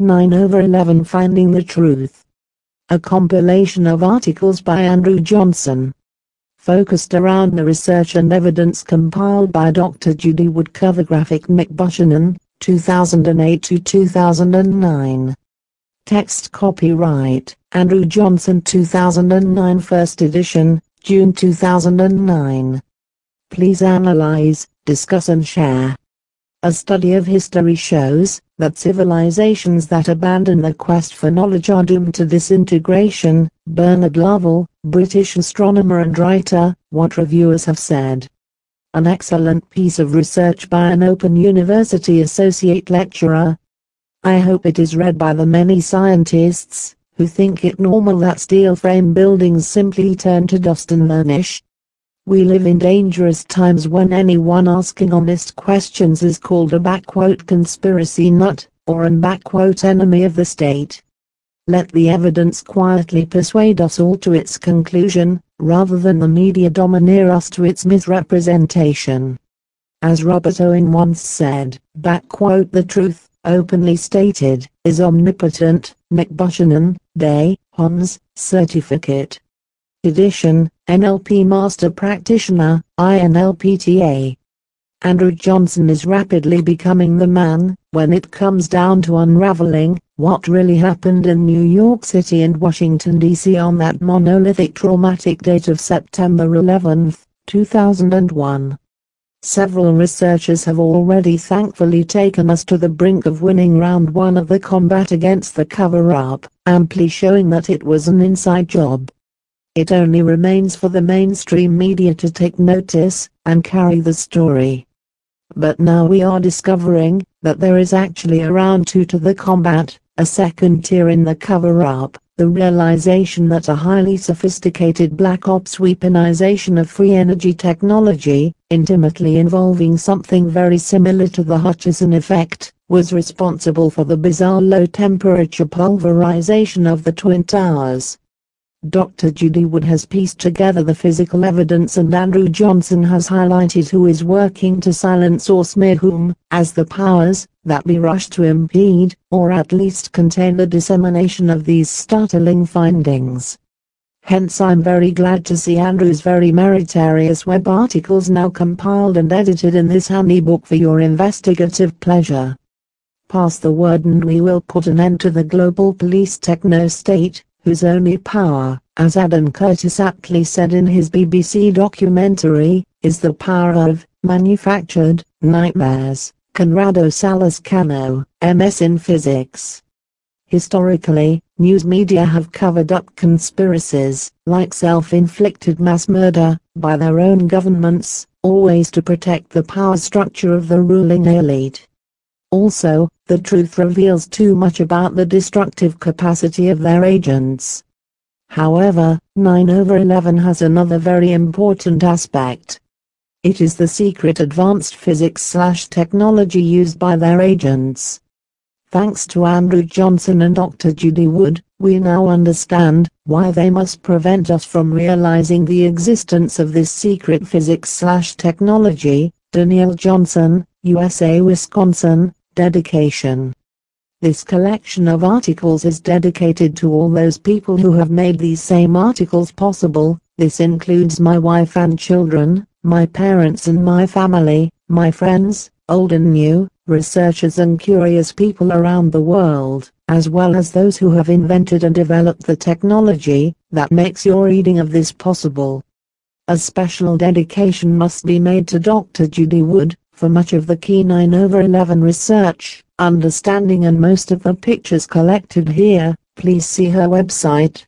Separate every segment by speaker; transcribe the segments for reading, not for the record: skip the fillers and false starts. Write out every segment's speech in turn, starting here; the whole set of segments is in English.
Speaker 1: 9/11 Finding the Truth. A compilation of articles by Andrew Johnson, focused around the research and evidence compiled by Dr. Judy Wood. Cover graphic Nick Buchanan, 2008 to 2009. Text copyright Andrew Johnson 2009 First edition, June 2009. Please analyze, discuss and share. A study of history shows that civilizations that abandon the quest for knowledge are doomed to disintegration. Bernard Lovell, British astronomer and writer, what reviewers have said. An excellent piece of research by an Open University associate lecturer. I hope it is read by the many scientists who think it normal that steel frame buildings simply turn to dust and vanish. We live in dangerous times when anyone asking honest questions is called a "conspiracy nut" or an "enemy of the state." Let the evidence quietly persuade us all to its conclusion, rather than the media domineer us to its misrepresentation. As Robert Owen once said, "The truth, openly stated, is omnipotent." Nick Buchanan, Day, Hons, Certificate. Edition, NLP Master Practitioner, INLPTA. Andrew Johnson is rapidly becoming the man, when it comes down to unraveling what really happened in New York City and Washington, D.C. on that monolithic traumatic date of September 11, 2001. Several researchers have already thankfully taken us to the brink of winning round one of the combat against the cover-up, amply showing that it was an inside job. It only remains for the mainstream media to take notice and carry the story. But now we are discovering that there is actually a round two to the combat, a second tier in the cover-up, the realization that a highly sophisticated black ops weaponization of free energy technology, intimately involving something very similar to the Hutchison effect, was responsible for the bizarre low-temperature pulverization of the Twin Towers. Dr. Judy Wood has pieced together the physical evidence and Andrew Johnson has highlighted who is working to silence or smear whom, as the powers that be rush to impede, or at least contain the dissemination of these startling findings. Hence I'm very glad to see Andrew's very meritorious web articles now compiled and edited in this handy book for your investigative pleasure. Pass the word and we will put an end to the global police techno-state, whose only power, as Adam Curtis aptly said in his BBC documentary, is the power of manufactured nightmares. Conrado Salas Cano, MS in Physics. Historically, news media have covered up conspiracies, like self-inflicted mass murder, by their own governments, always to protect the power structure of the ruling elite. Also, the truth reveals too much about the destructive capacity of their agents. However, 9/11 has another very important aspect. It is the secret advanced physics/technology used by their agents. Thanks to Andrew Johnson and Dr. Judy Wood, we now understand why they must prevent us from realizing the existence of this secret physics/technology. Daniel Johnson, USA, Wisconsin. Dedication. This collection of articles is dedicated to all those people who have made these same articles possible. This includes my wife and children, my parents and my family, my friends, old and new, researchers and curious people around the world, as well as those who have invented and developed the technology that makes your reading of this possible. A special dedication must be made to Dr. Judy Wood, for much of the key 9/11 research, understanding and most of the pictures collected here. Please see her website,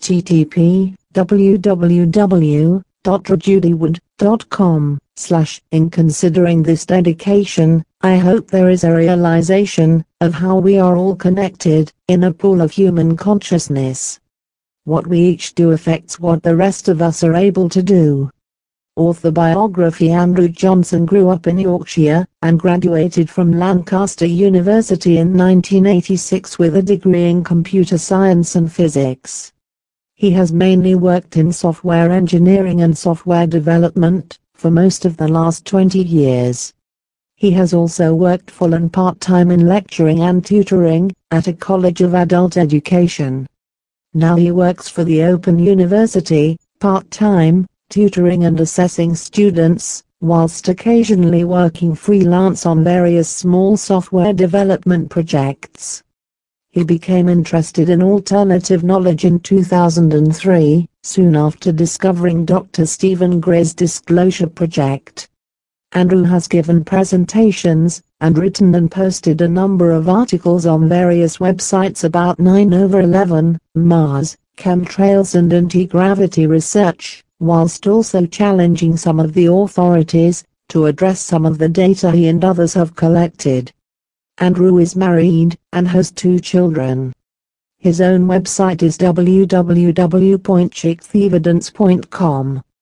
Speaker 1: http://www.drjudywood.com/. In considering this dedication, I hope there is a realization of how we are all connected in a pool of human consciousness. What we each do affects what the rest of us are able to do. Author biography. Andrew Johnson grew up in Yorkshire and graduated from Lancaster University in 1986 with a degree in computer science and physics. He has mainly worked in software engineering and software development for most of the last 20 years. He has also worked full and part-time in lecturing and tutoring at a college of adult education. Now he works for the Open University, part-time, tutoring and assessing students, whilst occasionally working freelance on various small software development projects. He became interested in alternative knowledge in 2003, soon after discovering Dr. Stephen Gray's Disclosure Project. Andrew has given presentations, and written and posted a number of articles on various websites about 9/11, Mars, chemtrails and anti-gravity research, whilst also challenging some of the authorities to address some of the data he and others have collected. Andrew is married, and has 2 children. His own website is www.chicktheevidence.com.